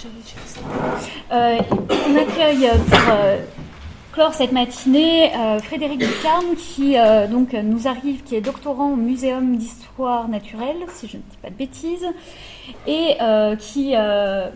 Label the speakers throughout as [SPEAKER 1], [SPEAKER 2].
[SPEAKER 1] On accueille pour clore cette matinée Frédéric Ducarme qui donc nous arrive, qui est doctorant au Muséum d'Histoire Naturelle, si je ne dis pas de bêtises, et qui a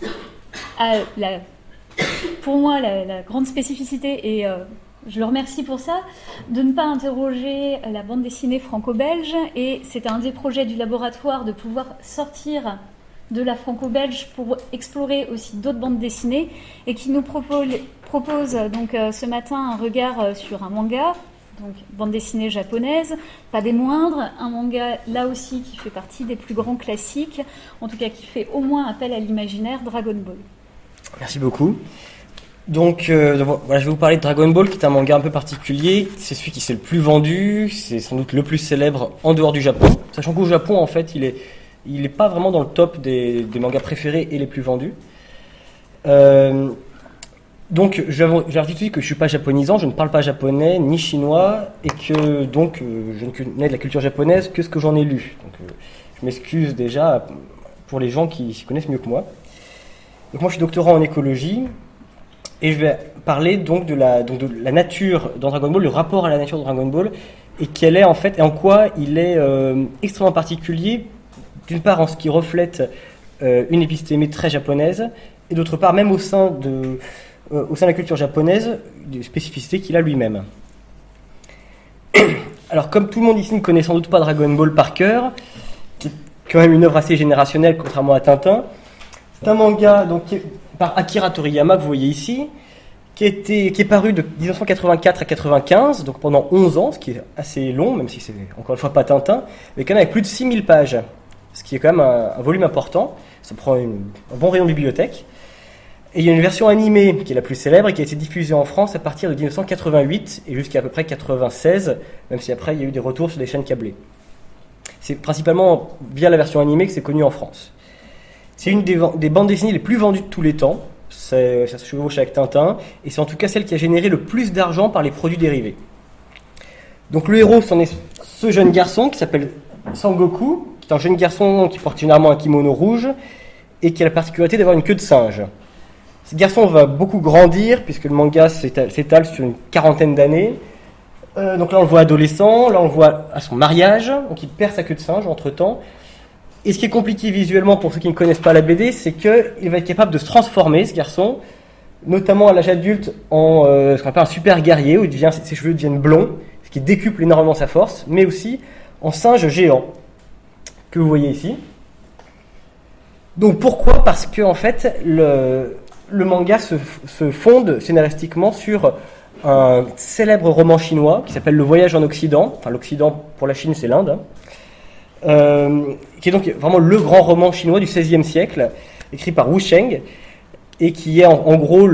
[SPEAKER 1] pour moi la grande spécificité, et je le remercie pour ça, de ne pas interroger la bande dessinée franco-belge, et c'était un des projets du laboratoire de pouvoir sortir de la franco-belge pour explorer aussi d'autres bandes dessinées, et qui nous propose donc ce matin un regard sur un manga, donc bande dessinée japonaise, pas des moindres, un manga là aussi qui fait partie des plus grands classiques, en tout cas qui fait au moins appel à l'imaginaire, Dragon Ball.
[SPEAKER 2] Merci beaucoup. Donc voilà, je vais vous parler de Dragon Ball, qui est un manga un peu particulier. C'est celui qui s'est le plus vendu, c'est sans doute le plus célèbre en dehors du Japon, sachant qu'au Japon en fait il est pas vraiment dans le top des mangas préférés et les plus vendus. Donc, j'ai dit que je suis pas japonisant, je ne parle pas japonais ni chinois, et que donc je ne connais de la culture japonaise que ce que j'en ai lu. Donc, je m'excuse déjà pour les gens qui s'y connaissent mieux que moi. Donc, moi, je suis doctorant en écologie, et je vais parler donc de la nature dans Dragon Ball, le rapport à la nature de Dragon Ball, et quel est en fait, et en quoi il est extrêmement particulier. D'une part, en ce qui reflète une épistémie très japonaise, et d'autre part, même au sein de la culture japonaise, des spécificités qu'il a lui-même. Alors, comme tout le monde ici ne connaît sans doute pas Dragon Ball par cœur, qui est quand même une œuvre assez générationnelle, contrairement à Tintin, c'est un manga donc, par Akira Toriyama, que vous voyez ici, qui est paru de 1984 à 1995, donc pendant 11 ans, ce qui est assez long, même si c'est encore une fois pas Tintin, mais quand même avec plus de 6000 pages. Ce qui est quand même un volume important, ça prend un bon rayon de bibliothèque. Et il y a une version animée qui est la plus célèbre et qui a été diffusée en France à partir de 1988 et jusqu'à peu près 1996, même si après il y a eu des retours sur des chaînes câblées. C'est principalement via la version animée que c'est connu en France. C'est une des bandes dessinées les plus vendues de tous les temps, ça se chevauche avec Tintin, et c'est en tout cas celle qui a généré le plus d'argent par les produits dérivés. Donc le héros, c'en est ce jeune garçon qui s'appelle Sangoku, qui est un jeune garçon qui porte généralement un kimono rouge et qui a la particularité d'avoir une queue de singe. Ce garçon va beaucoup grandir puisque le manga s'étale sur une quarantaine d'années. Donc là on le voit adolescent, là on le voit à son mariage, donc il perd sa queue de singe entre-temps. Et ce qui est compliqué visuellement pour ceux qui ne connaissent pas la BD, c'est qu'il va être capable de se transformer, ce garçon, notamment à l'âge adulte en ce qu'on appelle un super guerrier, où ses cheveux deviennent blonds, ce qui décuple énormément sa force, mais aussi en singe géant, que vous voyez ici. Donc pourquoi ? Parce que en fait, le manga se fonde scénaristiquement sur un célèbre roman chinois qui s'appelle Le Voyage en Occident. Enfin, l'Occident pour la Chine, c'est l'Inde. Qui est donc vraiment le grand roman chinois du XVIe siècle, écrit par Wu Sheng, et qui est en gros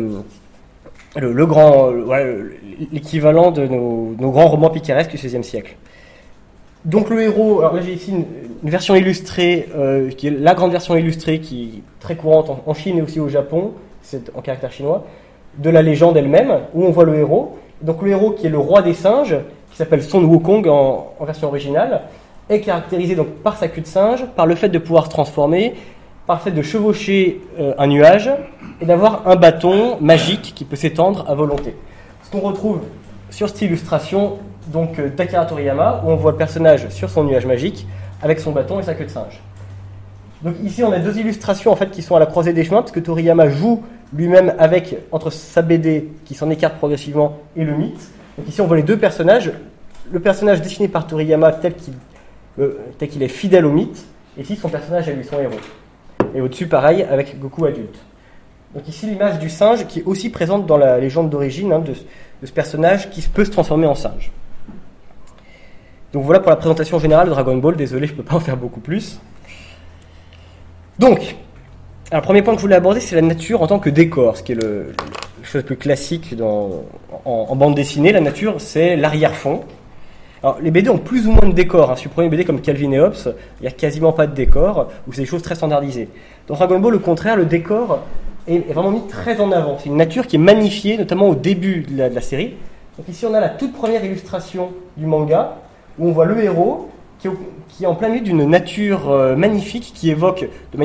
[SPEAKER 2] l'équivalent de nos grands romans picaresques du XVIe siècle. Donc le héros, alors là j'ai ici une version illustrée, qui est la grande version illustrée, qui est très courante en Chine et aussi au Japon, c'est en caractère chinois, de la légende elle-même, où on voit le héros. Donc le héros qui est le roi des singes, qui s'appelle Sun Wukong en version originale, est caractérisé donc par sa queue de singe, par le fait de pouvoir se transformer, par le fait de chevaucher un nuage, et d'avoir un bâton magique qui peut s'étendre à volonté. Ce qu'on retrouve sur cette illustration donc d'Akira Toriyama, où on voit le personnage sur son nuage magique, avec son bâton et sa queue de singe. Donc ici on a deux illustrations en fait qui sont à la croisée des chemins, parce que Toriyama joue lui-même entre sa BD qui s'en écarte progressivement et le mythe. Donc ici on voit les deux personnages, le personnage dessiné par Toriyama tel qu'il est fidèle au mythe, et ici son personnage à lui, son héros. Et au-dessus pareil avec Goku adulte. Donc ici l'image du singe qui est aussi présente dans la légende d'origine de ce personnage qui peut se transformer en singe. Donc voilà pour la présentation générale de Dragon Ball, désolé je ne peux pas en faire beaucoup plus. Donc, le premier point que je voulais aborder, c'est la nature en tant que décor, ce qui est la chose plus classique en bande dessinée. La nature, c'est l'arrière-fond. Alors, les BD ont plus ou moins de décor. Si vous prenez une BD comme Calvin et Hobbes, il n'y a quasiment pas de décor, ou c'est des choses très standardisées. Dans Dragon Ball, au contraire, le décor est vraiment mis très en avant. C'est une nature qui est magnifiée, notamment au début de la série. Donc ici, on a la toute première illustration du manga, où on voit le héros qui est en plein milieu d'une nature magnifique qui évoque de manière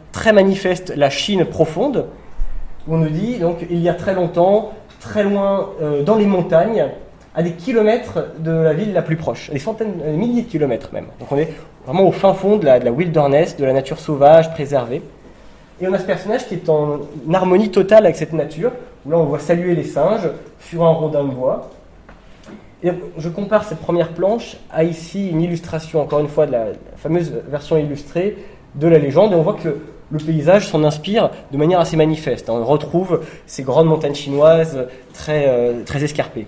[SPEAKER 2] très manifeste la Chine profonde, où on nous dit, donc, il y a très longtemps, très loin, dans les montagnes, à des kilomètres de la ville la plus proche, des centaines, des milliers de kilomètres même. Donc on est vraiment au fin fond de la wilderness, de la nature sauvage, préservée. Et on a ce personnage qui est en harmonie totale avec cette nature, où là on voit saluer les singes sur un rondin de bois. Et je compare cette première planche à ici une illustration, encore une fois, de la fameuse version illustrée de la légende, et on voit que le paysage s'en inspire de manière assez manifeste. On retrouve ces grandes montagnes chinoises très escarpées.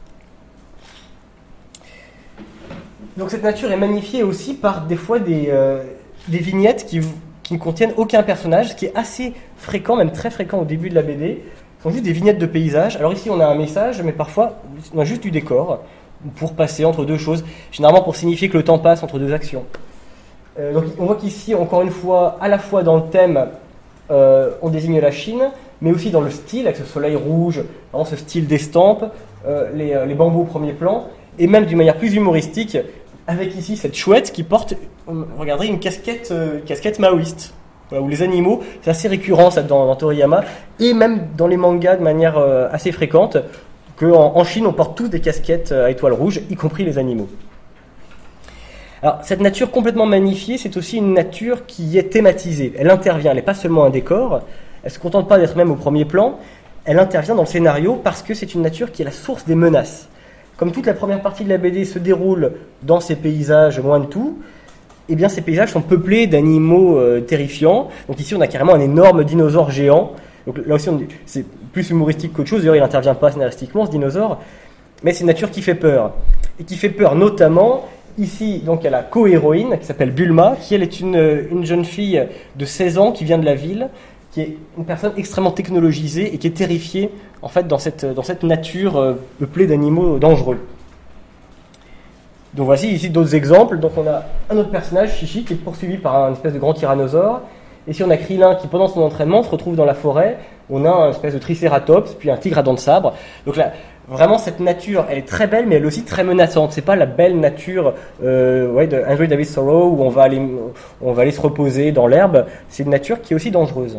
[SPEAKER 2] Donc cette nature est magnifiée aussi par des fois des vignettes qui ne contiennent aucun personnage, ce qui est assez fréquent, même très fréquent au début de la BD. Ce sont juste des vignettes de paysage. Alors ici on a un message, mais parfois on a juste du décor pour passer entre deux choses, généralement pour signifier que le temps passe entre deux actions. Donc on voit qu'ici, encore une fois, à la fois dans le thème, on désigne la Chine, mais aussi dans le style, avec ce soleil rouge, vraiment ce style d'estampe, les bambous au premier plan, et même d'une manière plus humoristique, avec ici cette chouette qui porte, regardez, une casquette maoïste, voilà, où les animaux, c'est assez récurrent ça, dans Toriyama, et même dans les mangas de manière assez fréquente, qu'en Chine on porte tous des casquettes à étoiles rouges, y compris les animaux. Alors, cette nature complètement magnifiée, c'est aussi une nature qui est thématisée. Elle intervient, elle n'est pas seulement un décor, elle ne se contente pas d'être même au premier plan, elle intervient dans le scénario parce que c'est une nature qui est la source des menaces. Comme toute la première partie de la BD se déroule dans ces paysages loin de tout, eh bien ces paysages sont peuplés d'animaux terrifiants. Donc ici on a carrément un énorme dinosaure géant. Donc là aussi c'est plus humoristique qu'autre chose, d'ailleurs il n'intervient pas scénaristiquement ce dinosaure, mais c'est une nature qui fait peur. Et qui fait peur notamment... Ici, donc, il y a la co-héroïne qui s'appelle Bulma, qui elle est une jeune fille de 16 ans qui vient de la ville, qui est une personne extrêmement technologisée et qui est terrifiée en fait, dans cette nature peuplée d'animaux dangereux. Donc voici ici d'autres exemples. Donc on a un autre personnage, Chichi, qui est poursuivi par un espèce de grand tyrannosaure. Et si on a Krillin qui, pendant son entraînement, se retrouve dans la forêt, on a un espèce de tricératops, puis un tigre à dents de sabre. Donc là, vraiment, cette nature, elle est très belle, mais elle est aussi très menaçante. C'est pas la belle nature de Andrew David Thoreau où on va aller se reposer dans l'herbe. C'est une nature qui est aussi dangereuse.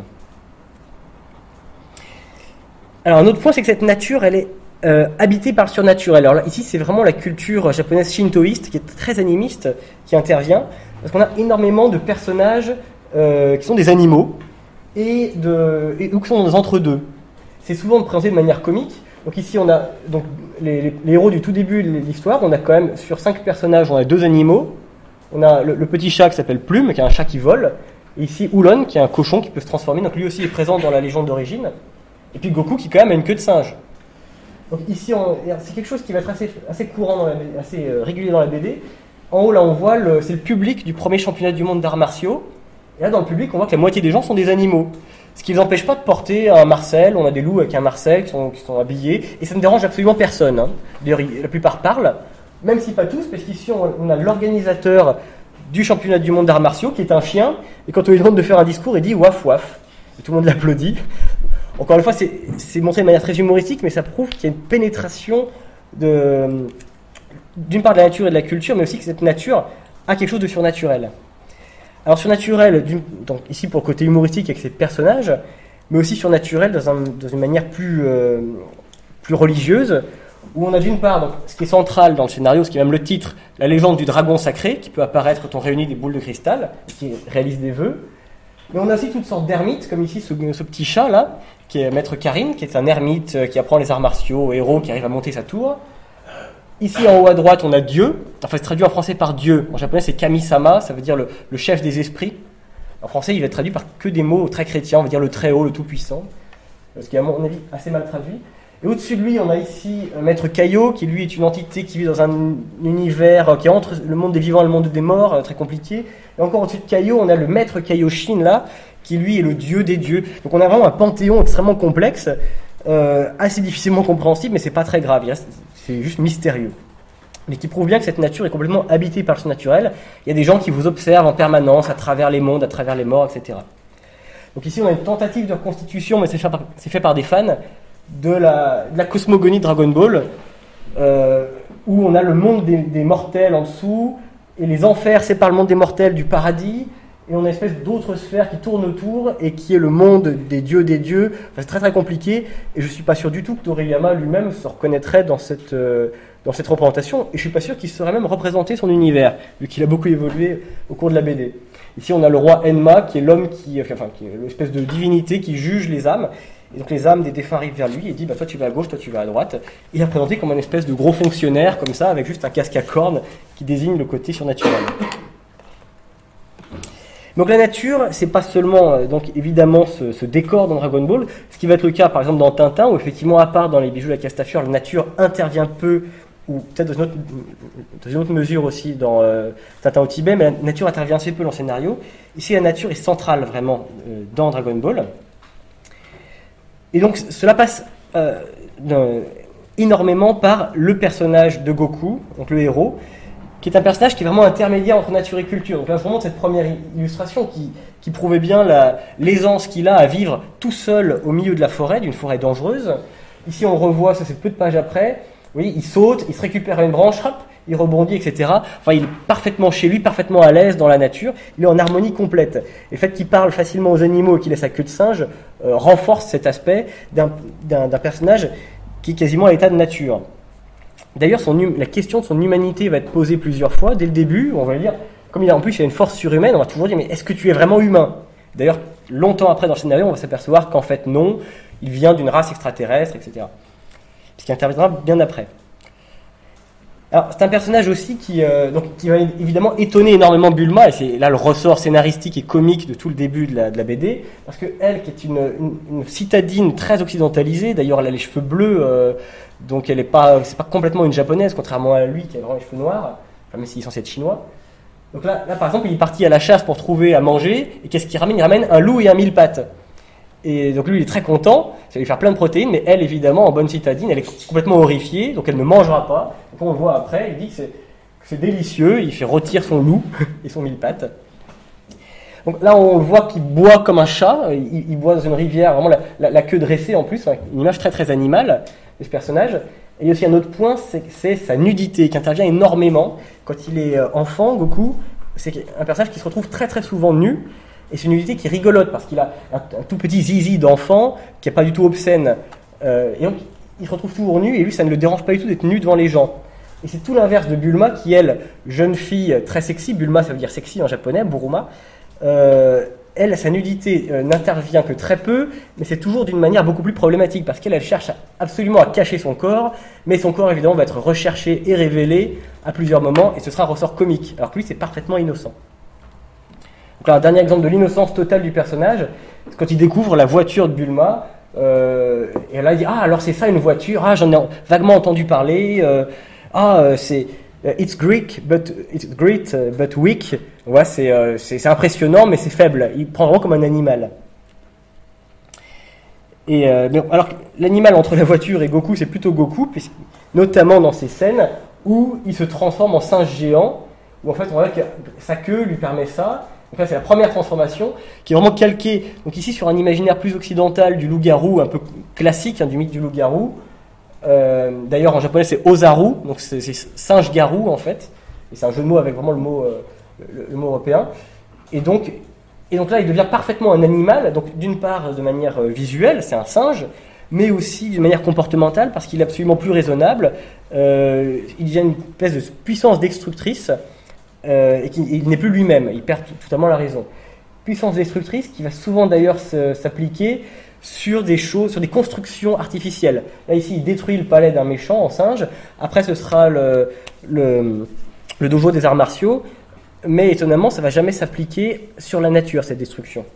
[SPEAKER 2] Alors un autre point, c'est que cette nature, elle est habitée par le surnaturel. Alors là, ici, c'est vraiment la culture japonaise shintoïste qui est très animiste qui intervient, parce qu'on a énormément de personnages qui sont des animaux et qui sont dans des entre-deux. C'est souvent présenté de manière comique. Donc ici, on a donc, les héros du tout début de l'histoire. On a quand même, sur 5 personnages, on a 2 animaux. On a le petit chat qui s'appelle Plume, qui est un chat qui vole. Et ici, Oulon, qui est un cochon qui peut se transformer. Donc lui aussi est présent dans la légende d'origine. Et puis Goku, qui quand même a une queue de singe. Donc ici, c'est quelque chose qui va être assez courant, assez régulier dans la BD. En haut, là, on voit, c'est le public du premier championnat du monde d'arts martiaux. Et là, dans le public, on voit que la moitié des gens sont des animaux. Ce qui ne les empêche pas de porter un Marcel. On a des loups avec un Marcel qui sont habillés. Et ça ne dérange absolument personne. Hein. D'ailleurs, la plupart parlent, même si pas tous, parce qu'ici, on a l'organisateur du championnat du monde d'arts martiaux, qui est un chien. Et quand on lui demande de faire un discours, il dit « waf waf ». Et tout le monde l'applaudit. Encore une fois, c'est montré de manière très humoristique, mais ça prouve qu'il y a une pénétration d'une part de la nature et de la culture, mais aussi que cette nature a quelque chose de surnaturel. Alors surnaturel, donc ici pour le côté humoristique avec ses personnages, mais aussi surnaturel dans une manière plus religieuse, où on a d'une part donc, ce qui est central dans le scénario, ce qui est même le titre, la légende du dragon sacré, qui peut apparaître quand on réunit des boules de cristal, qui réalise des vœux. Mais on a aussi toutes sortes d'ermites, comme ici ce petit chat là, qui est Maître Karine, qui est un ermite qui apprend les arts martiaux, héros qui arrive à monter sa tour. Ici en haut à droite, on a Dieu, enfin c'est traduit en français par Dieu. En japonais c'est Kami-sama, ça veut dire le chef des esprits. En français il va être traduit par que des mots très chrétiens, on va dire le très haut, le tout puissant. Ce qui est à mon avis assez mal traduit. Et au-dessus de lui, on a ici Maître Kaio, qui lui est une entité qui vit dans un univers qui est entre le monde des vivants et le monde des morts, très compliqué. Et encore au-dessus de Kaio, on a le Maître Kaioshin là, qui lui est le dieu des dieux. Donc on a vraiment un panthéon extrêmement complexe, assez difficilement compréhensible, mais c'est pas très grave, c'est juste mystérieux. Mais qui prouve bien que cette nature est complètement habitée par le surnaturel. Il y a des gens qui vous observent en permanence à travers les mondes, à travers les morts, etc. Donc ici on a une tentative de reconstitution, mais c'est fait par des fans, de la cosmogonie de Dragon Ball, où on a le monde des mortels en dessous, et les enfers séparent le monde des mortels du paradis, et on a une espèce d'autre sphère qui tourne autour et qui est le monde des dieux des dieux. Enfin, c'est très très compliqué et je suis pas sûr du tout que Toriyama lui-même se reconnaîtrait dans cette représentation, et je suis pas sûr qu'il saurait même représenter son univers, vu qu'il a beaucoup évolué au cours de la BD. Ici on a le roi Enma qui est l'homme qui est l'espèce de divinité qui juge les âmes. Et donc les âmes des défunts arrivent vers lui et dit toi tu vas à gauche, toi tu vas à droite. Il est représenté comme une espèce de gros fonctionnaire comme ça, avec juste un casque à cornes qui désigne le côté surnaturel. Donc la nature, c'est pas seulement donc évidemment ce décor dans Dragon Ball, ce qui va être le cas par exemple dans Tintin, où effectivement à part dans les bijoux de la Castafiore, la nature intervient peu, ou peut-être dans une autre mesure aussi dans Tintin au Tibet, mais la nature intervient assez peu dans le scénario. Ici la nature est centrale vraiment dans Dragon Ball. Et donc cela passe énormément par le personnage de Goku, donc le héros, qui est un personnage qui est vraiment intermédiaire entre nature et culture. Donc là, vraiment, cette première illustration qui prouvait bien l'aisance qu'il a à vivre tout seul au milieu de la forêt, d'une forêt dangereuse. Ici, on le revoit, ça c'est peu de pages après. Vous voyez, il saute, il se récupère à une branche, hop, il rebondit, etc. Enfin, il est parfaitement chez lui, parfaitement à l'aise dans la nature. Il est en harmonie complète. Et le fait qu'il parle facilement aux animaux et qu'il ait sa queue de singe renforce cet aspect d'un personnage qui est quasiment à l'état de nature. D'ailleurs, la question de son humanité va être posée plusieurs fois. Dès le début, on va dire, comme en plus il a une force surhumaine, on va toujours dire, mais est-ce que tu es vraiment humain ? D'ailleurs, longtemps après dans le scénario, on va s'apercevoir qu'en fait non, il vient d'une race extraterrestre, etc. Ce qui interviendra bien après. Alors, c'est un personnage aussi qui va évidemment étonner énormément Bulma, et c'est là le ressort scénaristique et comique de tout le début de la BD, parce que elle, qui est une citadine très occidentalisée, d'ailleurs elle a les cheveux bleus, donc c'est pas complètement une japonaise, contrairement à lui qui a vraiment les cheveux noirs, enfin, même s'il est censé être chinois. Donc là, par exemple, il est parti à la chasse pour trouver à manger, et qu'est-ce qu'il ramène ? Il ramène un loup et un mille-pattes. Et donc lui, il est très content, ça va lui faire plein de protéines, mais elle, évidemment, en bonne citadine, elle est complètement horrifiée, donc elle ne mangera pas. Donc on le voit après, il dit que c'est délicieux, il fait rôtir son loup et son mille-pattes. Donc là, on le voit qu'il boit comme un chat, il boit dans une rivière, vraiment la queue dressée en plus, une image très très animale de ce personnage. Et il y a aussi un autre point, c'est sa nudité, qui intervient énormément. Quand il est enfant, Goku, c'est un personnage qui se retrouve très très souvent nu, et c'est une nudité qui est rigolote, parce qu'il a un tout petit zizi d'enfant, qui n'est pas du tout obscène. Et donc, il se retrouve toujours nu, et lui, ça ne le dérange pas du tout d'être nu devant les gens. Et c'est tout l'inverse de Bulma, qui, elle, jeune fille très sexy, Bulma ça veut dire sexy en japonais, Buruma, elle, sa nudité n'intervient que très peu, mais c'est toujours d'une manière beaucoup plus problématique, parce qu'elle cherche absolument à cacher son corps, mais son corps, évidemment, va être recherché et révélé à plusieurs moments, et ce sera un ressort comique, alors que lui, c'est parfaitement innocent. Donc là, un dernier exemple de l'innocence totale du personnage, c'est quand il découvre la voiture de Bulma, et là, il dit « Ah, alors c'est ça une voiture, ah, j'en ai vaguement entendu parler, c'est... It's great, but weak. » Ouais, c'est impressionnant, mais c'est faible. Il prend vraiment comme un animal. Et alors, l'animal entre la voiture et Goku, c'est plutôt Goku, notamment dans ces scènes où il se transforme en singe géant, où en fait, on voit que sa queue lui permet ça. Donc là, c'est la première transformation, qui est vraiment calquée, donc ici, sur un imaginaire plus occidental du loup-garou, un peu classique, du mythe du loup-garou. D'ailleurs, en japonais, c'est Ozaru, donc c'est singe-garou, en fait. Et c'est un jeu de mots avec vraiment le mot européen. Et donc là, il devient parfaitement un animal, donc d'une part, de manière visuelle, c'est un singe, mais aussi de manière comportementale, parce qu'il est absolument plus raisonnable. Il a une espèce de puissance destructrice, et il n'est plus lui-même, il perd totalement la raison. Puissance destructrice qui va souvent d'ailleurs s'appliquer sur des choses, sur des constructions artificielles. Là ici, il détruit le palais d'un méchant en singe. Après, ce sera le dojo des arts martiaux, mais étonnamment, ça ne va jamais s'appliquer sur la nature, cette destruction.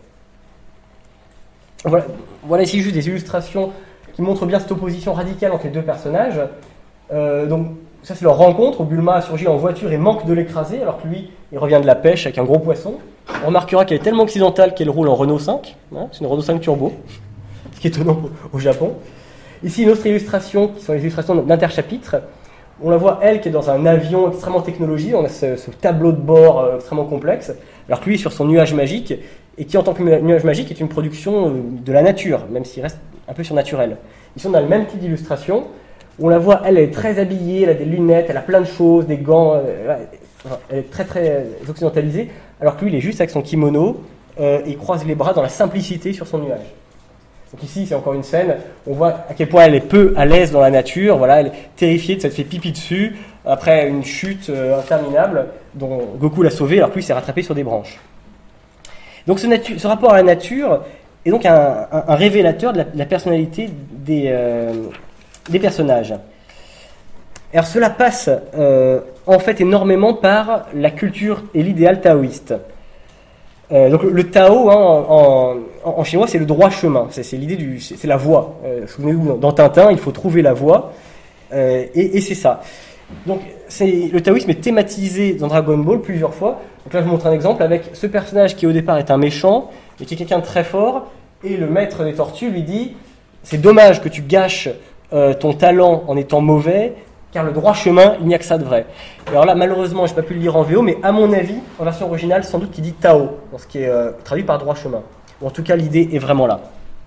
[SPEAKER 2] Voilà ici juste des illustrations qui montrent bien cette opposition radicale entre les deux personnages. Donc ça, c'est leur rencontre où Bulma surgit en voiture et manque de l'écraser, alors que lui, il revient de la pêche avec un gros poisson. On remarquera qu'elle est tellement occidentale qu'elle roule en Renault 5. Hein, c'est une Renault 5 Turbo, ce qui est étonnant au Japon. Ici, une autre illustration, qui sont les illustrations d'interchapitres. On la voit, elle, qui est dans un avion extrêmement technologique. On a ce tableau de bord extrêmement complexe, alors que lui, sur son nuage magique, et qui, en tant que nuage magique, est une production de la nature, même s'il reste un peu surnaturel. Ici, on a le même type d'illustration. On la voit, elle est très habillée, elle a des lunettes, elle a plein de choses, des gants, elle est très très occidentalisée, alors que lui, il est juste avec son kimono, il croise les bras dans la simplicité sur son nuage. Donc ici, c'est encore une scène, on voit à quel point elle est peu à l'aise dans la nature, voilà, elle est terrifiée de s'être fait pipi dessus, après une chute interminable, dont Goku l'a sauvé, alors que lui s'est rattrapé sur des branches. Donc ce rapport à la nature est donc un révélateur de la personnalité des personnages. Alors cela passe en fait énormément par la culture et l'idéal taoïste. Donc le Tao en chinois c'est le droit chemin, c'est l'idée c'est la voie. Souvenez-vous dans Tintin il faut trouver la voie et c'est ça. Donc le taoïsme est thématisé dans Dragon Ball plusieurs fois. Donc là je vous montre un exemple avec ce personnage qui au départ est un méchant et qui est quelqu'un de très fort et le maître des tortues lui dit c'est dommage que tu gâches ton talent en étant mauvais. Car le droit chemin, il n'y a que ça de vrai. Et alors là, malheureusement, je n'ai pas pu le lire en VO, mais à mon avis, en version originale, sans doute qu'il dit Tao, ce qui est traduit par droit chemin. Ou en tout cas, l'idée est vraiment là.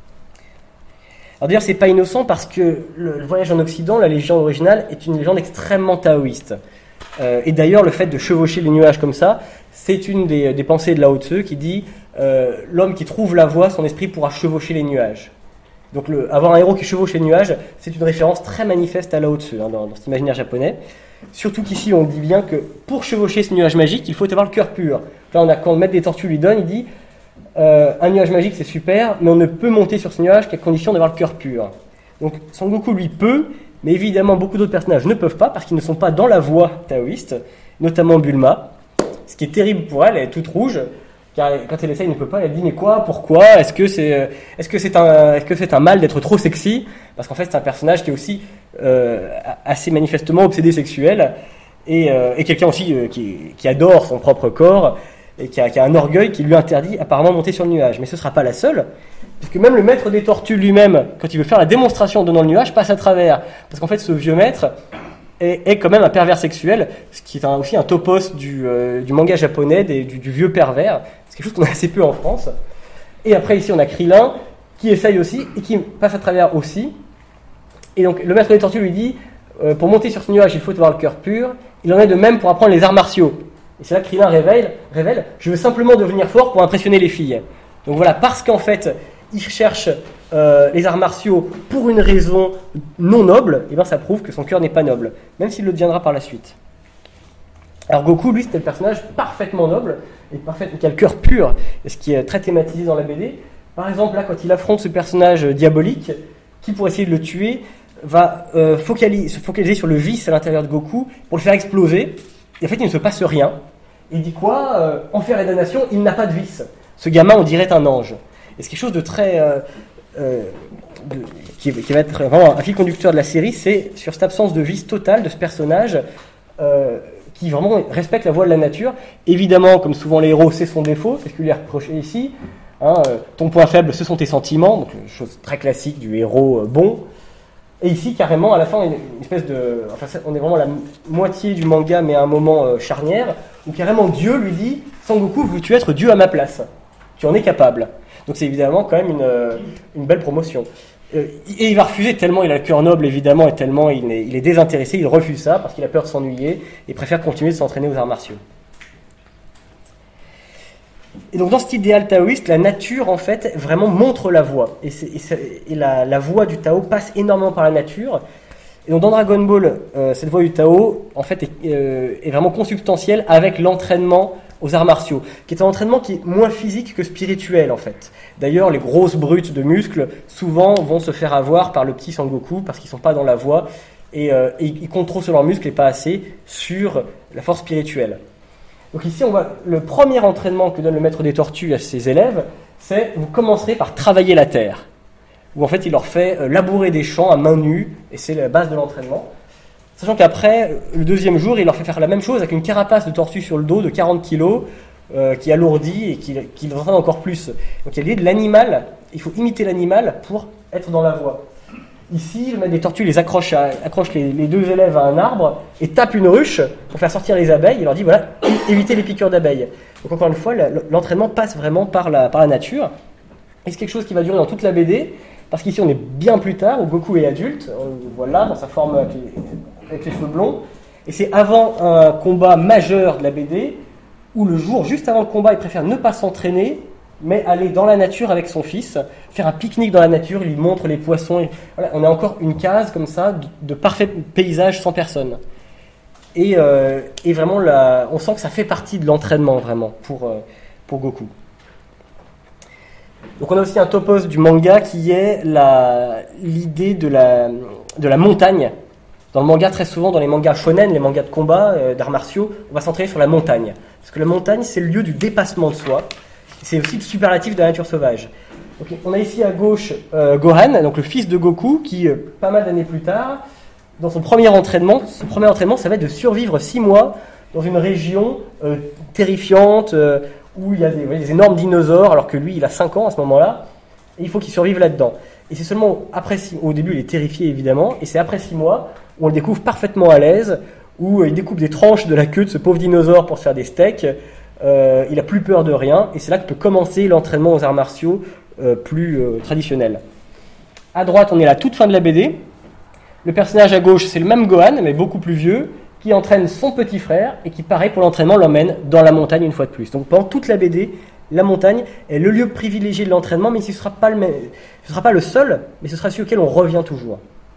[SPEAKER 2] Alors d'ailleurs, c'est pas innocent parce que le voyage en Occident, la légende originale, est une légende extrêmement taoïste. Et d'ailleurs, le fait de chevaucher les nuages comme ça, c'est une des pensées de Lao Tzu qui dit l'homme qui trouve la voie, son esprit pourra chevaucher les nuages. Donc avoir un héros qui chevauche les nuages, c'est une référence très manifeste à Lao Tzu dans cet imaginaire japonais. Surtout qu'ici on dit bien que pour chevaucher ce nuage magique, il faut avoir le cœur pur. Là quand le maître des tortues lui donne, il dit un nuage magique c'est super, mais on ne peut monter sur ce nuage qu'à condition d'avoir le cœur pur. Donc Son Goku lui peut, mais évidemment beaucoup d'autres personnages ne peuvent pas parce qu'ils ne sont pas dans la voie taoïste, notamment Bulma. Ce qui est terrible pour elle, elle est toute rouge. Car quand elle essaye, elle ne peut pas. Elle dit mais quoi, pourquoi, est-ce que c'est un mal d'être trop sexy? Parce qu'en fait c'est un personnage qui est aussi assez manifestement obsédé sexuel et quelqu'un aussi qui adore son propre corps et qui a un orgueil qui lui interdit apparemment de monter sur le nuage. Mais ce ne sera pas la seule, puisque même le maître des tortues lui-même, quand il veut faire la démonstration en donnant le nuage, passe à travers. Parce qu'en fait ce vieux maître est quand même un pervers sexuel, ce qui est aussi un topos du manga japonais, du vieux pervers. C'est quelque chose qu'on a assez peu en France. Et après, ici, on a Krillin, qui essaye aussi, et qui passe à travers aussi. Et donc, le maître des tortues lui dit, pour monter sur ce nuage, il faut avoir le cœur pur. Il en est de même pour apprendre les arts martiaux. Et c'est là que Krillin révèle, je veux simplement devenir fort pour impressionner les filles. Donc voilà, parce qu'en fait, il cherche les arts martiaux pour une raison non noble, et bien ça prouve que son cœur n'est pas noble, même s'il le deviendra par la suite. Alors Goku, lui, c'était le personnage parfaitement noble, et qui a le cœur pur, et ce qui est très thématisé dans la BD. Par exemple, là, quand il affronte ce personnage diabolique, qui pour essayer de le tuer, va se focaliser sur le vice à l'intérieur de Goku, pour le faire exploser, et en fait il ne se passe rien. Il dit quoi enfer et damnation, il n'a pas de vice. Ce gamin, on dirait un ange. Et c'est quelque chose de très... qui va être vraiment un fil conducteur de la série, c'est sur cette absence de vice totale de ce personnage qui vraiment respecte la voie de la nature. Évidemment, comme souvent les héros, c'est son défaut, c'est ce que lui est reproché ici. Ton point faible, ce sont tes sentiments, donc une chose très classique du héros bon. Et ici, carrément, à la fin, une espèce de... Enfin, on est vraiment à la moitié du manga, mais à un moment charnière, où carrément Dieu lui dit « Sangoku, veux-tu être Dieu à ma place ? Tu en es capable. » Donc c'est évidemment quand même une belle promotion. Et il va refuser tellement il a le cœur noble, évidemment, et tellement il est désintéressé, il refuse ça, parce qu'il a peur de s'ennuyer, et préfère continuer de s'entraîner aux arts martiaux. Et donc dans cet idéal taoïste, la nature en fait vraiment montre la voie. Et la voie du Tao passe énormément par la nature. Et donc dans Dragon Ball, cette voie du Tao en fait est vraiment consubstantielle avec l'entraînement aux arts martiaux, qui est un entraînement qui est moins physique que spirituel en fait. D'ailleurs, les grosses brutes de muscles souvent vont se faire avoir par le petit Sangoku parce qu'ils sont pas dans la voie et ils comptent trop sur leurs muscles et pas assez sur la force spirituelle. Donc ici, on voit le premier entraînement que donne le maître des tortues à ses élèves, c'est vous commencerez par travailler la terre, où en fait il leur fait labourer des champs à main nue, et c'est la base de l'entraînement. Sachant qu'après, le deuxième jour, il leur fait faire la même chose avec une carapace de tortue sur le dos de 40 kg, qui alourdit et qui les entraîne encore plus. Donc il y a l'idée de l'animal, il faut imiter l'animal pour être dans la voie. Ici, le maître des tortues les accroche les deux élèves à un arbre et tape une ruche pour faire sortir les abeilles et leur dit voilà, évitez les piqûres d'abeilles. Donc encore une fois, l'entraînement passe vraiment par la nature. Et c'est quelque chose qui va durer dans toute la BD, parce qu'ici on est bien plus tard, où Goku est adulte, on le voit là, dans sa forme avec les cheveux blonds, et c'est avant un combat majeur de la BD, où le jour, juste avant le combat, il préfère ne pas s'entraîner, mais aller dans la nature avec son fils, faire un pique-nique dans la nature, il lui montre les poissons. Voilà, on a encore une case comme ça, de parfait paysage sans personne. Et vraiment, on sent que ça fait partie de l'entraînement, vraiment, pour Goku. Donc on a aussi un topos du manga qui est l'idée de la montagne. Dans le manga, très souvent, dans les mangas shonen, les mangas de combat, d'arts martiaux, on va s'entraîner sur la montagne. Parce que la montagne, c'est le lieu du dépassement de soi. C'est aussi le superlatif de la nature sauvage. Donc, on a ici à gauche Gohan, donc le fils de Goku, qui, pas mal d'années plus tard, dans son premier entraînement, ça va être de survivre 6 mois dans une région terrifiante, où il y a des énormes dinosaures, alors que lui, il a 5 ans à ce moment-là, et il faut qu'il survive là-dedans. Et c'est seulement au début, il est terrifié évidemment, et c'est après 6 mois où on le découvre parfaitement à l'aise, où il découpe des tranches de la queue de ce pauvre dinosaure pour se faire des steaks. Il a plus peur de rien, et c'est là que peut commencer l'entraînement aux arts martiaux plus traditionnels. À droite, on est à la toute fin de la BD. Le personnage à gauche, c'est le même Gohan, mais beaucoup plus vieux, qui entraîne son petit frère et qui, pareil, pour l'entraînement, l'emmène dans la montagne une fois de plus. Donc pendant toute la BD, la montagne est le lieu privilégié de l'entraînement, mais ce ne sera pas le seul, mais ce sera celui auquel on revient toujours.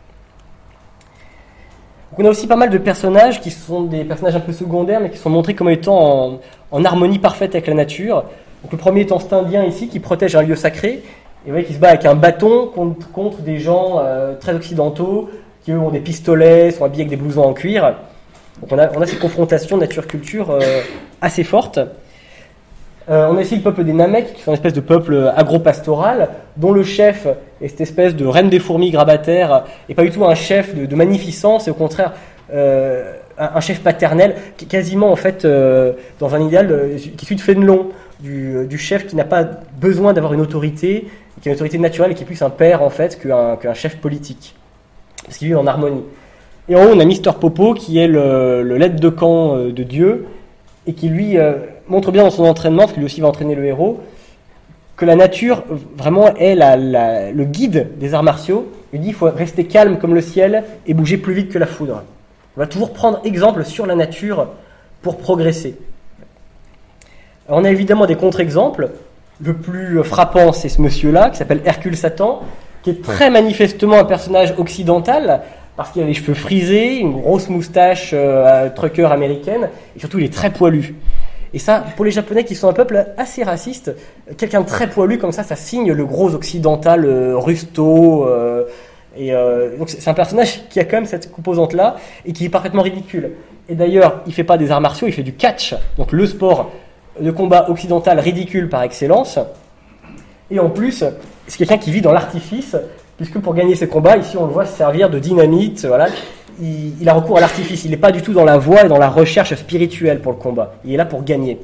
[SPEAKER 2] Donc on a aussi pas mal de personnages qui sont des personnages un peu secondaires, mais qui sont montrés comme étant en harmonie parfaite avec la nature. Donc le premier étant cet Indien ici, qui protège un lieu sacré, et vous voyez qu'il se bat avec un bâton contre des gens très occidentaux, qui eux ont des pistolets, sont habillés avec des blousons en cuir. Donc on a cette confrontation nature-culture assez forte. On a ici le peuple des Namek, qui sont une espèce de peuple agro-pastoral, dont le chef est cette espèce de reine des fourmis grabataire, et pas du tout un chef de magnificence, et au contraire un chef paternel, qui est quasiment en fait dans un idéal qui suit de Fénelon, du chef qui n'a pas besoin d'avoir une autorité, qui a une autorité naturelle et qui est plus un père en fait qu'un chef politique, parce qu'il vit en harmonie. Et en haut, on a Mister Popo, qui est le l'aide de camp de Dieu, et qui lui montre bien dans son entraînement, parce que lui aussi va entraîner le héros, que la nature vraiment est le guide des arts martiaux. Il dit qu'il faut rester calme comme le ciel et bouger plus vite que la foudre. On va toujours prendre exemple sur la nature pour progresser. Alors, on a évidemment des contre-exemples. Le plus frappant, c'est ce monsieur-là, qui s'appelle Hercule Satan, qui est très manifestement un personnage occidental, parce qu'il a les cheveux frisés, une grosse moustache trucker américaine, et surtout il est très poilu. Et ça, pour les Japonais qui sont un peuple assez raciste, quelqu'un de très poilu comme ça signe le gros occidental rusto. Donc c'est un personnage qui a quand même cette composante-là, et qui est parfaitement ridicule. Et d'ailleurs, il ne fait pas des arts martiaux, il fait du catch, donc le sport de combat occidental ridicule par excellence. Et en plus, c'est quelqu'un qui vit dans l'artifice, puisque pour gagner ses combats, ici on le voit se servir de dynamite, voilà. Il a recours à l'artifice, il n'est pas du tout dans la voie et dans la recherche spirituelle pour le combat, il est là pour gagner.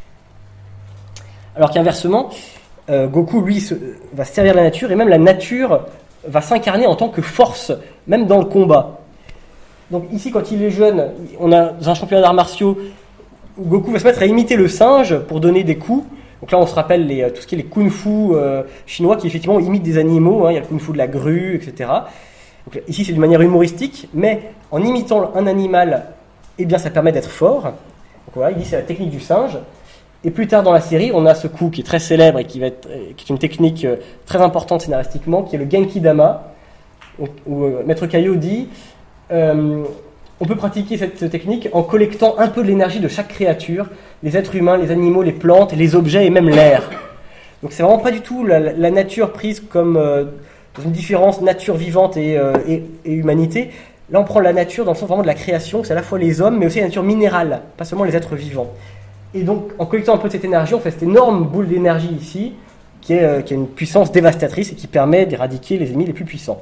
[SPEAKER 2] Alors qu'inversement, Goku lui va se servir de la nature, et même la nature va s'incarner en tant que force, même dans le combat. Donc ici, quand il est jeune, on a dans un championnat d'arts martiaux, où Goku va se mettre à imiter le singe pour donner des coups. Donc là, on se rappelle tout ce qui est les kung-fu chinois qui effectivement imitent des animaux. Il y a le kung-fu de la grue, etc. Donc, ici, c'est d'une manière humoristique, mais en imitant un animal, eh bien, ça permet d'être fort. Donc voilà, il dit c'est la technique du singe. Et plus tard dans la série, on a ce coup qui est très célèbre et qui est une technique très importante scénaristiquement, qui est le Genki Dama, où Maître Kaio dit on peut pratiquer cette technique en collectant un peu de l'énergie de chaque créature, les êtres humains, les animaux, les plantes, les objets et même l'air. Donc c'est vraiment pas du tout la nature prise comme dans une différence nature vivante et humanité. Là on prend la nature dans le sens vraiment de la création, c'est à la fois les hommes mais aussi la nature minérale, pas seulement les êtres vivants. Et donc en collectant un peu de cette énergie, on fait cette énorme boule d'énergie ici, qui a une puissance dévastatrice et qui permet d'éradiquer les ennemis les plus puissants.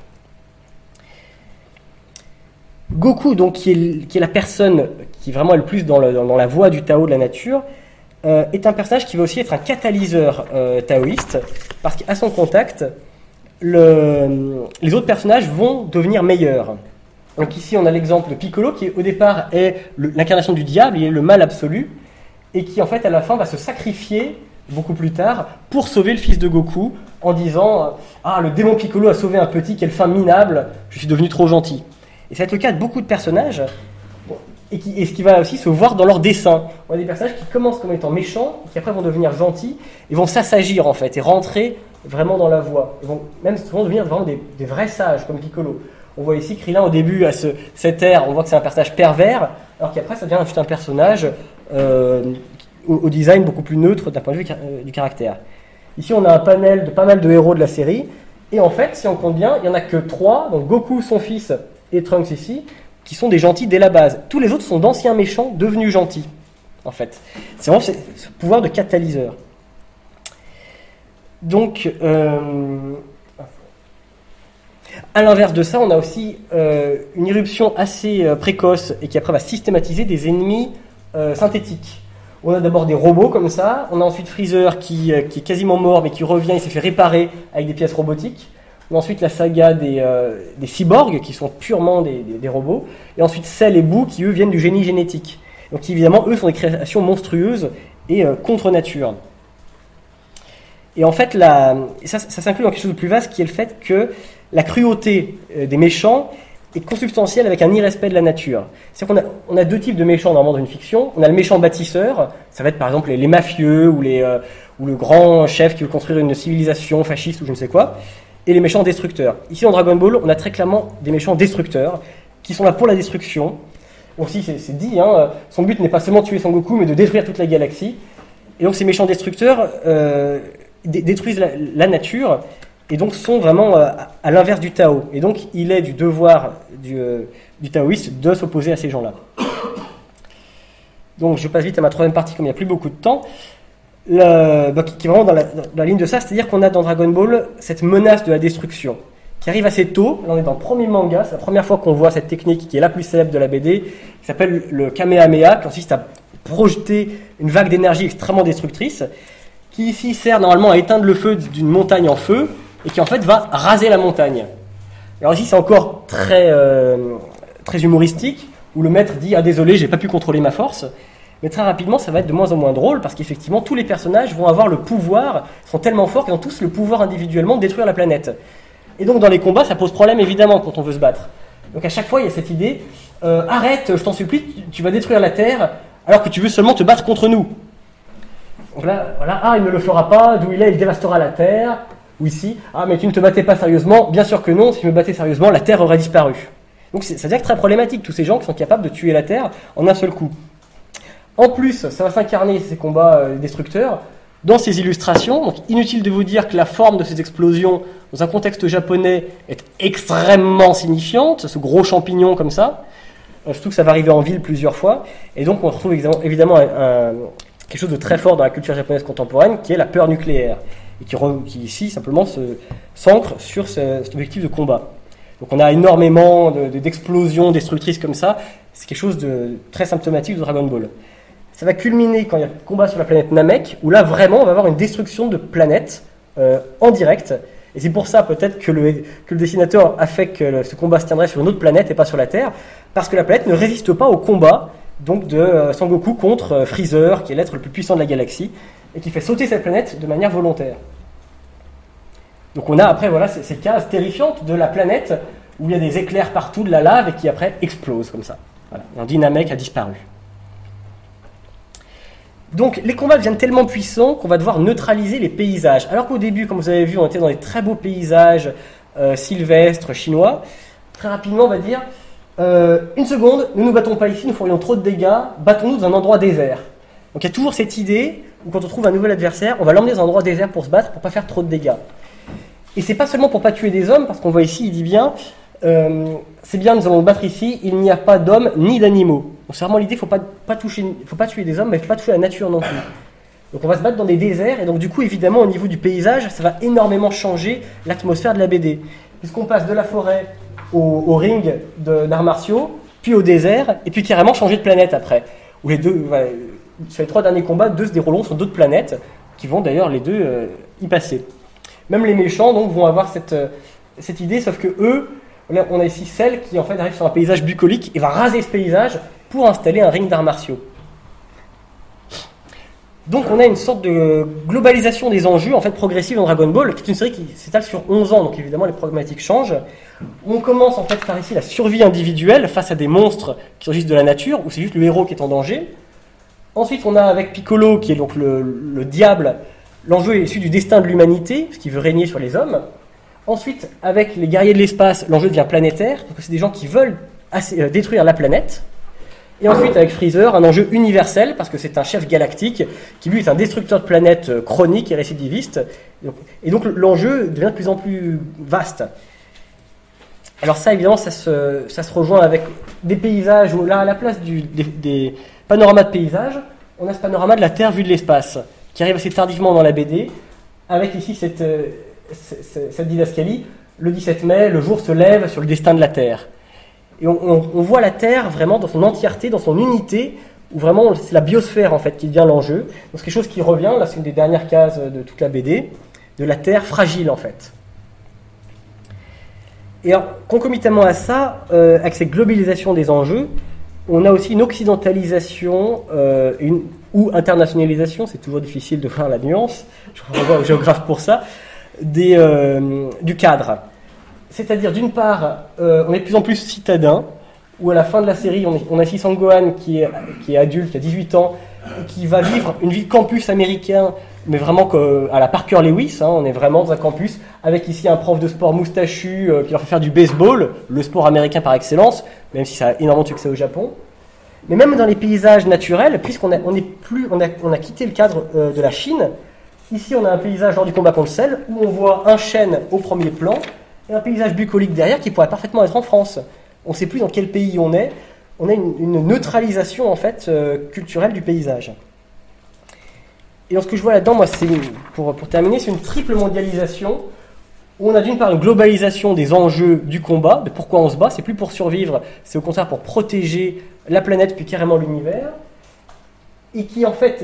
[SPEAKER 2] Goku, donc, qui est la personne qui vraiment est le plus dans la voie du Tao de la nature, est un personnage qui va aussi être un catalyseur taoïste, parce qu'à son contact, les autres personnages vont devenir meilleurs. Donc ici, on a l'exemple de Piccolo, qui au départ est l'incarnation du diable, il est le mal absolu, et qui en fait à la fin va se sacrifier, beaucoup plus tard, pour sauver le fils de Goku, en disant « Ah, le démon Piccolo a sauvé un petit, quelle fin minable, je suis devenu trop gentil ». Et ça va être le cas de beaucoup de personnages. Bon, et ce qui va aussi se voir dans leurs dessins. On a des personnages qui commencent comme étant méchants, et qui après vont devenir gentils, et vont s'assagir en fait, et rentrer vraiment dans la voie. Ils vont même souvent devenir vraiment des vrais sages, comme Piccolo. On voit ici Krillin au début à cet air, on voit que c'est un personnage pervers, alors qu'après ça devient juste un personnage au design beaucoup plus neutre d'un point de vue du caractère. Ici on a un panel de pas mal de héros de la série, et en fait, si on compte bien, il n'y en a que 3, donc Goku, son fils, et Trunks ici, qui sont des gentils dès la base. Tous les autres sont d'anciens méchants devenus gentils, en fait. C'est vraiment ce pouvoir de catalyseur. Donc, à l'inverse de ça, on a aussi une irruption assez précoce et qui après va systématiser des ennemis synthétiques. On a d'abord des robots comme ça, on a ensuite Freezer qui est quasiment mort mais qui revient, il s'est fait réparer avec des pièces robotiques. On a ensuite la saga des cyborgs qui sont purement des robots. Et ensuite Cell et Boo qui eux viennent du génie génétique. Donc évidemment eux sont des créations monstrueuses et contre nature. Et en fait ça s'inclut dans quelque chose de plus vaste qui est le fait que la cruauté des méchants est consubstantielle avec un irrespect de la nature. C'est-à-dire qu'on a 2 types de méchants normalement dans une fiction. On a le méchant bâtisseur, ça va être par exemple les mafieux ou le grand chef qui veut construire une civilisation fasciste ou je ne sais quoi, et les méchants destructeurs. Ici dans Dragon Ball, on a très clairement des méchants destructeurs qui sont là pour la destruction. Aussi c'est dit, son but n'est pas seulement de tuer Son Goku mais de détruire toute la galaxie. Et donc ces méchants destructeurs détruisent la nature et donc sont vraiment à l'inverse du Tao. Et donc il est du devoir du taoïste de s'opposer à ces gens-là. Donc je passe vite à ma 3e partie comme il n'y a plus beaucoup de temps. Qui est vraiment dans la ligne de ça, c'est-à-dire qu'on a dans Dragon Ball cette menace de la destruction qui arrive assez tôt. Là on est dans le premier manga, c'est la première fois qu'on voit cette technique qui est la plus célèbre de la BD, qui s'appelle le Kamehameha, qui consiste à projeter une vague d'énergie extrêmement destructrice, qui ici sert normalement à éteindre le feu d'une montagne en feu, et qui en fait va raser la montagne. Alors ici c'est encore très humoristique, où le maître dit « Ah désolé, j'ai pas pu contrôler ma force », mais très rapidement ça va être de moins en moins drôle, parce qu'effectivement tous les personnages vont avoir le pouvoir, sont tellement forts qu'ils ont tous le pouvoir individuellement de détruire la planète. Et donc dans les combats ça pose problème évidemment quand on veut se battre. Donc à chaque fois il y a cette idée « Arrête, je t'en supplie, tu vas détruire la Terre, alors que tu veux seulement te battre contre nous ». Donc là, voilà, il ne le fera pas, d'où il dévastera la Terre. Ou ici, mais tu ne te battais pas sérieusement, bien sûr que non, si je me battais sérieusement, la Terre aurait disparu. Donc ça devient très problématique, tous ces gens qui sont capables de tuer la Terre en un seul coup. En plus, ça va s'incarner, ces combats destructeurs, dans ces illustrations. Donc inutile de vous dire que la forme de ces explosions, dans un contexte japonais, est extrêmement signifiante, ce gros champignon comme ça. Surtout que ça va arriver en ville plusieurs fois. Et donc on retrouve évidemment quelque chose de très fort dans la culture japonaise contemporaine, qui est la peur nucléaire. Et qui ici simplement s'ancre sur cet objectif de combat. Donc on a énormément d'explosions destructrices comme ça, c'est quelque chose de très symptomatique de Dragon Ball. Ça va culminer quand il y a le combat sur la planète Namek, où là vraiment on va avoir une destruction de planète en direct, et c'est pour ça peut-être que le dessinateur a fait que ce combat se tiendrait sur une autre planète et pas sur la Terre, parce que la planète ne résiste pas au combat donc de Sangoku contre Freezer, qui est l'être le plus puissant de la galaxie, et qui fait sauter cette planète de manière volontaire. Donc on a après ces cases terrifiantes de la planète où il y a des éclairs partout, de la lave, et qui après explose comme ça. Voilà. Et on dit Namek a disparu. Donc les combats deviennent tellement puissants qu'on va devoir neutraliser les paysages. Alors qu'au début, comme vous avez vu, on était dans des très beaux paysages sylvestres, chinois. Très rapidement, on va dire, une seconde, ne nous battons pas ici, nous ferions trop de dégâts, battons-nous dans un endroit désert. Donc il y a toujours cette idée où quand on trouve un nouvel adversaire, on va l'emmener dans un endroit désert pour se battre, pour pas faire trop de dégâts. Et c'est pas seulement pour pas tuer des hommes, parce qu'on voit ici, il dit bien, c'est bien, nous allons nous battre ici, il n'y a pas d'hommes ni d'animaux. Donc c'est vraiment l'idée, faut pas tuer des hommes, mais faut pas toucher la nature non plus. Donc on va se battre dans des déserts, et donc du coup, évidemment, au niveau du paysage, ça va énormément changer l'atmosphère de la BD. Puisqu'on passe de la forêt au ring d'arts martiaux, puis au désert, et puis carrément changer de planète après. Où les deux, sur les 3 derniers combats, 2 se dérouleront sur d'autres planètes, qui vont d'ailleurs les deux y passer. Même les méchants donc vont avoir cette idée, sauf que eux, là, on a ici Cell qui en fait arrive sur un paysage bucolique et va raser ce paysage pour installer un ring d'arts martiaux. Donc on a une sorte de globalisation des enjeux en fait progressive dans Dragon Ball, qui est une série qui s'étale sur 11 ans, donc évidemment les problématiques changent. On commence en fait par ici la survie individuelle face à des monstres qui surgissent de la nature, où c'est juste le héros qui est en danger. Ensuite on a avec Piccolo, qui est donc le diable, l'enjeu est issu du destin de l'humanité, parce qu'il veut régner sur les hommes. Ensuite avec les guerriers de l'espace, l'enjeu devient planétaire, donc c'est des gens qui veulent détruire la planète. Et ensuite, avec Freezer, un enjeu universel, parce que c'est un chef galactique, qui lui est un destructeur de planètes chronique et récidiviste. Et donc l'enjeu devient de plus en plus vaste. Alors ça, évidemment, ça se rejoint avec des paysages, où là, à la place des panoramas de paysages, on a ce panorama de la Terre vue de l'espace, qui arrive assez tardivement dans la BD, avec ici cette didascalie. Le 17 mai, le jour se lève sur le destin de la Terre. Et on voit la Terre vraiment dans son entièreté, dans son unité, où vraiment c'est la biosphère en fait qui devient l'enjeu. Donc c'est quelque chose qui revient, là c'est une des dernières cases de toute la BD, de la Terre fragile en fait. Et alors, concomitamment à ça, avec cette globalisation des enjeux, on a aussi une occidentalisation ou internationalisation, c'est toujours difficile de voir la nuance, je renvoie au géographe pour ça, du cadre. C'est-à-dire, d'une part, on est de plus en plus citadin, où à la fin de la série, on a ici Sangohan qui est adulte, qui a 18 ans, et qui va vivre une vie de campus américain, mais vraiment à la Parker Lewis, hein, on est vraiment dans un campus, avec ici un prof de sport moustachu qui leur fait faire du baseball, le sport américain par excellence, même si ça a énormément de succès au Japon. Mais même dans les paysages naturels, puisqu'on a quitté le cadre de la Chine, ici on a un paysage lors du combat contre Cell, où on voit un chêne au premier plan, et un paysage bucolique derrière qui pourrait parfaitement être en France. On ne sait plus dans quel pays on est. On a une neutralisation en fait culturelle du paysage. Et dans ce que je vois là-dedans, moi, pour terminer, c'est une triple mondialisation où on a d'une part une globalisation des enjeux du combat, de pourquoi on se bat. C'est plus pour survivre, c'est au contraire pour protéger la planète puis carrément l'univers. Et qui en fait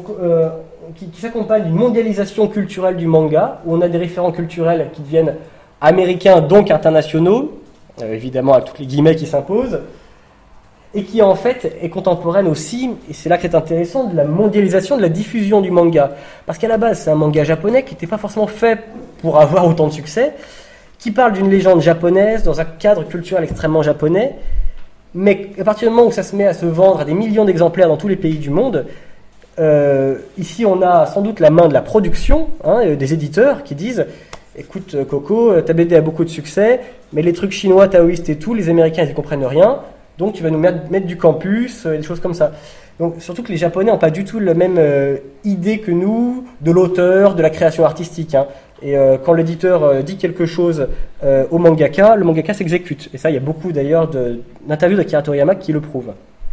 [SPEAKER 2] qui s'accompagne d'une mondialisation culturelle du manga, où on a des référents culturels qui deviennent américains, donc internationaux, évidemment avec toutes les guillemets qui s'imposent, et qui en fait est contemporaine aussi, et c'est là que c'est intéressant, de la mondialisation, de la diffusion du manga. Parce qu'à la base, c'est un manga japonais qui n'était pas forcément fait pour avoir autant de succès, qui parle d'une légende japonaise dans un cadre culturel extrêmement japonais, mais à partir du moment où ça se met à se vendre à des millions d'exemplaires dans tous les pays du monde, ici on a sans doute la main de la production, des éditeurs qui disent « Écoute Coco, ta BD a beaucoup de succès, mais les trucs chinois, taoïstes et tout, les Américains ils ne comprennent rien, donc tu vas nous mettre du campus, des choses comme ça. » Donc surtout que les Japonais n'ont pas du tout la même idée que nous de l'auteur, de la création artistique. Et quand l'éditeur dit quelque chose au mangaka, le mangaka s'exécute. Et ça, il y a beaucoup d'ailleurs d'interviews d'Akira Toriyama qui le prouvent.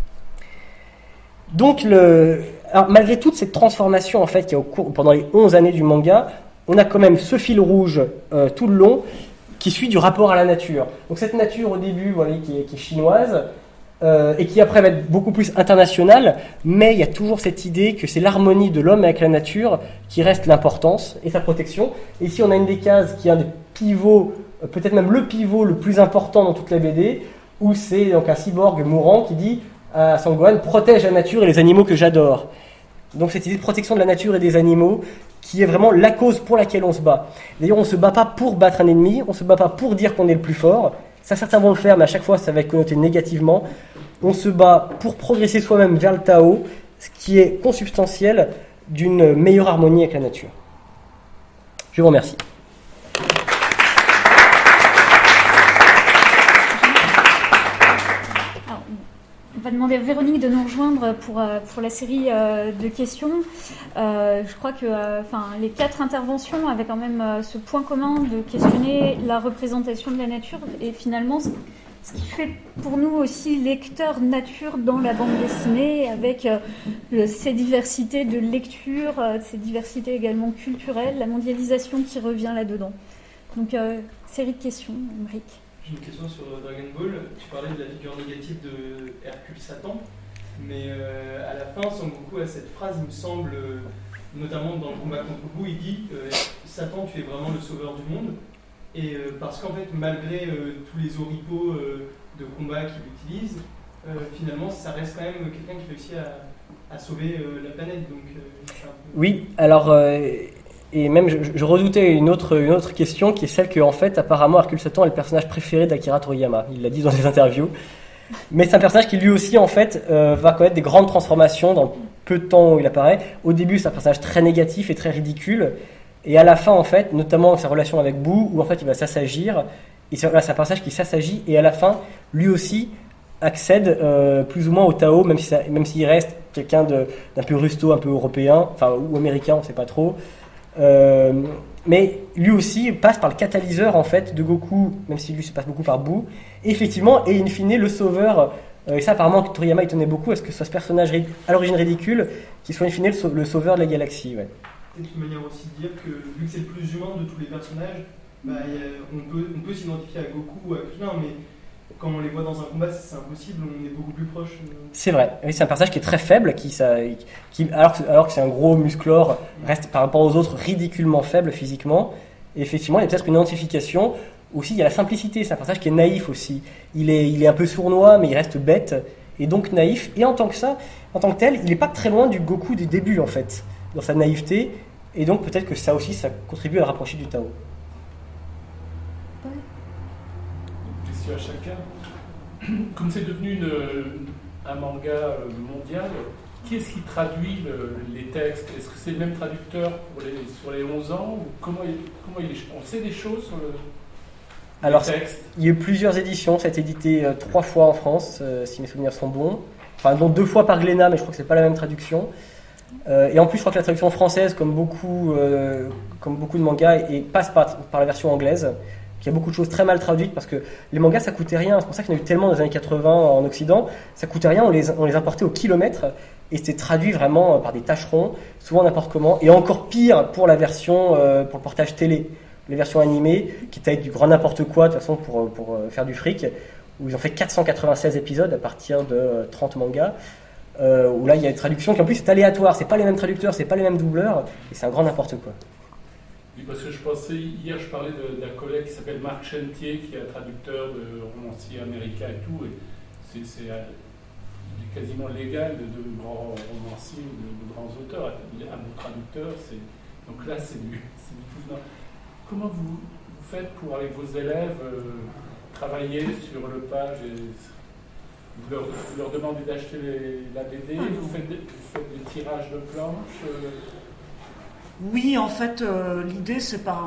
[SPEAKER 2] Donc, alors, malgré toute cette transformation en fait, qu'il y a pendant les 11 années du manga, on a quand même ce fil rouge tout le long qui suit du rapport à la nature. Donc cette nature au début, vous voyez, qui est chinoise, et qui après va être beaucoup plus internationale, mais il y a toujours cette idée que c'est l'harmonie de l'homme avec la nature qui reste l'importance et sa protection. Et ici on a une des cases qui est un des pivots, peut-être même le pivot le plus important dans toute la BD, où c'est donc un cyborg mourant qui dit à Sangohan « Protège la nature et les animaux que j'adore ». Donc cette idée de protection de la nature et des animaux qui est vraiment la cause pour laquelle on se bat. D'ailleurs, on ne se bat pas pour battre un ennemi, on ne se bat pas pour dire qu'on est le plus fort. Ça, certains vont le faire, mais à chaque fois, ça va être connoté négativement. On se bat pour progresser soi-même vers le Tao, ce qui est consubstantiel d'une meilleure harmonie avec la nature. Je vous remercie.
[SPEAKER 1] On va demander à Véronique de nous rejoindre pour la série de questions. Je crois que les 4 interventions avaient quand même ce point commun de questionner la représentation de la nature et finalement ce qui fait pour nous aussi lecteur nature dans la bande dessinée avec ces diversités de lecture, ces diversités également culturelles, la mondialisation qui revient là-dedans. Donc, série de questions, Emric.
[SPEAKER 3] J'ai une question sur Dragon Ball. Tu parlais de la figure négative de Hercule Satan, mais à la fin, Son Goku a cette phrase, il me semble, notamment dans le combat contre Buu, il dit Satan, tu es vraiment le sauveur du monde. Et parce qu'en fait, malgré tous les oripeaux de combat qu'il utilise, finalement, ça reste quand même quelqu'un qui réussit à sauver la planète. Donc, c'est un peu...
[SPEAKER 2] Oui, alors, et même je redoutais une autre question qui est celle que, en fait, apparemment, Hercule Satan est le personnage préféré d'Akira Toriyama. Il l'a dit dans ses interviews. Mais c'est un personnage qui, lui aussi, en fait, va connaître des grandes transformations dans peu de temps où il apparaît. Au début, c'est un personnage très négatif et très ridicule. Et à la fin, en fait, notamment sa relation avec Boo, où en fait il va s'assagir, et c'est un personnage qui s'assagit, et à la fin, lui aussi accède plus ou moins au Tao, même s'il reste quelqu'un d'un peu rusto, un peu européen, enfin ou américain, on ne sait pas trop. Mais lui aussi passe par le catalyseur en fait de Goku, même si lui se passe beaucoup par Boo, et effectivement, et in fine, le sauveur. Et ça, apparemment, Toriyama étonnait beaucoup à ce que ce soit ce personnage à l'origine ridicule qui soit in fine le sauveur de la galaxie. Ouais.
[SPEAKER 3] C'est une manière aussi de dire que, vu que c'est le plus humain de tous les personnages, on peut s'identifier à Goku ou à Krillin, mais quand on les voit dans un combat, c'est impossible, on est beaucoup plus proche.
[SPEAKER 2] C'est vrai, oui, c'est un personnage qui est très faible, alors que c'est un gros musclore, reste par rapport aux autres ridiculement faible physiquement. Et effectivement, il y a peut-être une identification. Aussi, il y a la simplicité, c'est un personnage qui est naïf aussi. Il est un peu sournois, mais il reste bête, et donc naïf. Et en tant que tel, il n'est pas très loin du Goku des débuts, en fait, dans sa naïveté, et donc peut-être que ça aussi, ça contribue à le rapprocher du Tao.
[SPEAKER 4] Question à chacun. Comme c'est devenu un manga mondial, qui est-ce qui traduit les textes? Est-ce que c'est le même traducteur sur les 11 ans ou comment on sait des choses sur
[SPEAKER 2] Alors,
[SPEAKER 4] les textes?
[SPEAKER 2] Il y a eu plusieurs éditions, ça a été édité 3 fois en France, si mes souvenirs sont bons. Enfin, dont 2 fois par Glénat, mais je crois que c'est pas la même traduction. Et en plus, je crois que la traduction française, comme beaucoup de mangas, passe par la version anglaise. Il y a beaucoup de choses très mal traduites parce que les mangas ça coûtait rien. C'est pour ça qu'il y en a eu tellement dans les années 80 en Occident. Ça coûtait rien, on les importait au kilomètre et c'était traduit vraiment par des tâcherons, souvent n'importe comment. Et encore pire pour la version, pour le portage télé, les versions animées qui étaient avec du grand n'importe quoi de toute façon pour faire du fric, où ils ont fait 496 épisodes à partir de 30 mangas. Où là il y a une traduction qui en plus est aléatoire, c'est pas les mêmes traducteurs, c'est pas les mêmes doubleurs, et c'est un grand n'importe quoi.
[SPEAKER 4] Oui, parce que hier je parlais d'un collègue qui s'appelle Marc Chentier, qui est un traducteur de romanciers américains et tout, et il est quasiment légal de grands romanciers, de grands auteurs, un bon traducteur, donc là c'est du tout. Comment vous faites pour, avec vos élèves, travailler sur le page vous leur demandez d'acheter la BD, vous faites des tirages de planches
[SPEAKER 5] Oui, en fait, l'idée, c'est pas...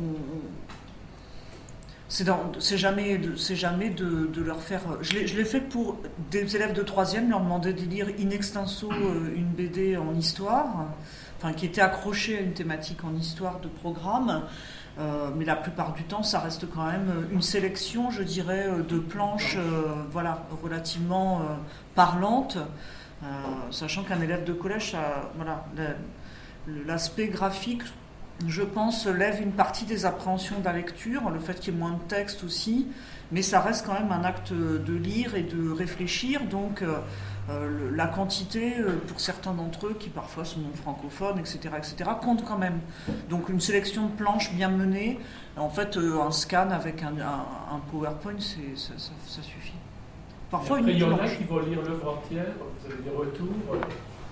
[SPEAKER 5] c'est jamais de leur faire... Je l'ai fait pour des élèves de 3e, leur demander de lire in extenso une BD en histoire, enfin, qui était accrochée à une thématique en histoire de programme. Mais la plupart du temps, ça reste quand même une sélection, je dirais, de planches relativement parlantes, sachant qu'un élève de collège, l'aspect graphique, je pense, lève une partie des appréhensions de la lecture, le fait qu'il y ait moins de texte aussi, mais ça reste quand même un acte de lire et de réfléchir, donc la quantité, pour certains d'entre eux, qui parfois sont non francophones, etc., compte quand même. Donc une sélection de planches bien menée, en fait, un scan avec un PowerPoint, ça suffit. Parfois,
[SPEAKER 4] après,
[SPEAKER 5] une
[SPEAKER 4] il y en a
[SPEAKER 5] planche.
[SPEAKER 4] qui vont lire l'œuvre entière, vous avez des retours.
[SPEAKER 5] Pardon ?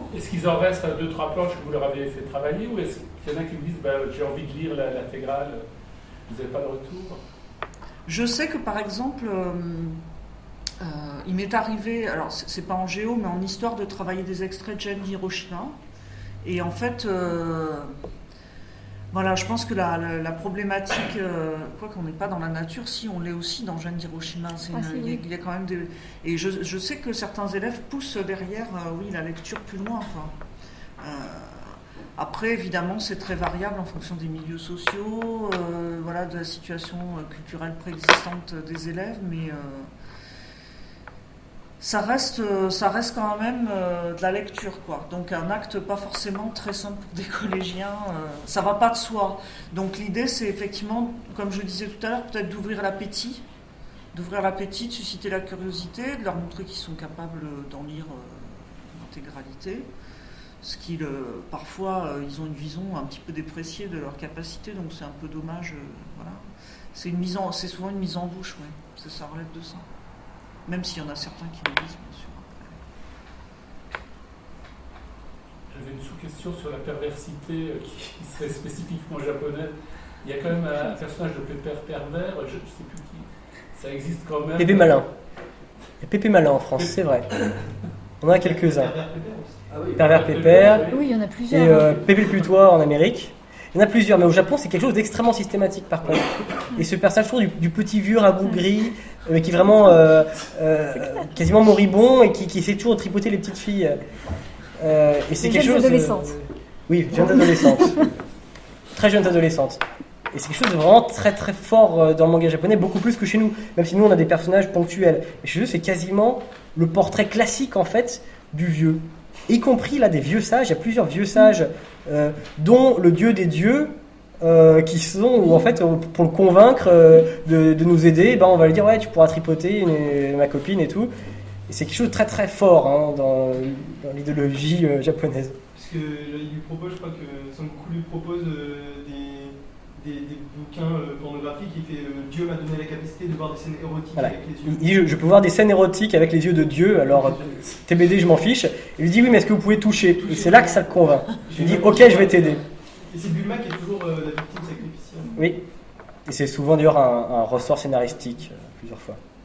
[SPEAKER 4] Est-ce qu'ils en restent à 2-3 planches que vous leur avez fait travailler, ou est-ce qu'il y en a qui me disent j'ai envie de lire l'intégrale, vous n'avez pas de retour?
[SPEAKER 5] Je sais que par exemple, il m'est arrivé, alors c'est pas en géo, mais en histoire, de travailler des extraits de Gen Hiroshima. Et en fait, je pense que la problématique, quoi qu'on n'est pas dans la nature, si on l'est aussi dans Gen Hiroshima, il y a quand même des... Et je sais que certains élèves poussent derrière, la lecture plus loin, quoi. Après, évidemment, c'est très variable en fonction des milieux sociaux, de la situation culturelle préexistante des élèves, mais ça reste quand même de la lecture, quoi. Donc un acte pas forcément très simple pour des collégiens, ça va pas de soi. Donc l'idée, c'est effectivement, comme je disais tout à l'heure, peut-être d'ouvrir l'appétit, de susciter la curiosité, de leur montrer qu'ils sont capables d'en lire l'intégralité. Ce qui, parfois, ils ont une vision un petit peu dépréciée de leur capacité, donc c'est un peu dommage. C'est souvent une mise en bouche, ouais. Ça relève de ça. Même s'il y en a certains qui le disent, bien sûr.
[SPEAKER 4] J'avais une sous-question sur la perversité qui serait spécifiquement japonaise. Il y a quand même un personnage de pépère pervers, je ne sais plus qui. Ça existe quand même.
[SPEAKER 2] Pépé Malin. Il y a Pépé Malin en France, c'est vrai. On en a quelques-uns. Pervers Pépère.
[SPEAKER 1] Oui, il y en a
[SPEAKER 2] Et
[SPEAKER 1] plusieurs.
[SPEAKER 2] Pépé le Putois en Amérique. Il y en a plusieurs, mais au Japon, c'est quelque chose d'extrêmement systématique par contre. Et ce personnage, je trouve, du petit vieux rabougri, mais qui est vraiment quasiment moribond et qui essaie toujours de tripoter les petites filles. Et c'est
[SPEAKER 1] Les
[SPEAKER 2] quelque
[SPEAKER 1] jeunes
[SPEAKER 2] chose.
[SPEAKER 1] adolescentes.
[SPEAKER 2] Oui, jeunes adolescentes. Très jeunes adolescentes. Et c'est quelque chose de vraiment très très fort dans le manga japonais, beaucoup plus que chez nous. Même si nous, on a des personnages ponctuels. Mais chez eux, c'est quasiment le portrait classique en fait du vieux. Y compris là des vieux sages, il y a plusieurs vieux sages, dont le dieu des dieux, qui sont, où en fait, pour le convaincre de nous aider, ben, on va lui dire ouais, tu pourras tripoter ma copine et tout. Et c'est quelque chose de très très fort hein, dans l'idéologie japonaise.
[SPEAKER 3] Parce que là, il lui propose, je crois que Sangoku lui propose des bouquins pornographiques. Il fait Dieu m'a donné la capacité de voir des scènes érotiques
[SPEAKER 2] Voilà.
[SPEAKER 3] avec les yeux.
[SPEAKER 2] Il dit je peux voir des scènes érotiques avec les yeux de Dieu, alors TBD je m'en fiche. Il lui dit oui mais est-ce que vous pouvez toucher? Et c'est là que ça le convainc. Il dit ok je vais t'aider.
[SPEAKER 3] Et c'est Bulma qui est toujours la victime sacrificielle.
[SPEAKER 2] Oui. Et c'est souvent d'ailleurs un ressort scénaristique plusieurs fois.